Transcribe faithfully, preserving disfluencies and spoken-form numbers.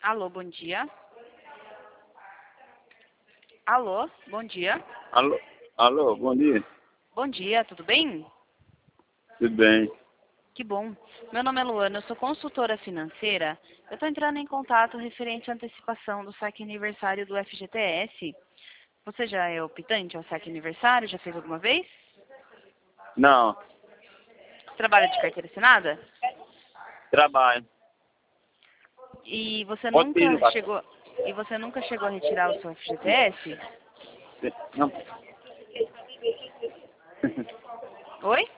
Alô, bom dia. Alô, bom dia. Alô, alô, bom dia. Bom dia, tudo bem? Tudo bem? Que bom. Meu nome é Luana, eu sou consultora financeira. Eu estou entrando em contato referente à antecipação do saque aniversário do F G T S. Você já é optante ao saque aniversário? Já fez alguma vez? Não, Trabalha de carteira assinada? trabalho. E você Pode nunca ir, chegou e você nunca chegou a retirar o seu F G T S? não. Oi?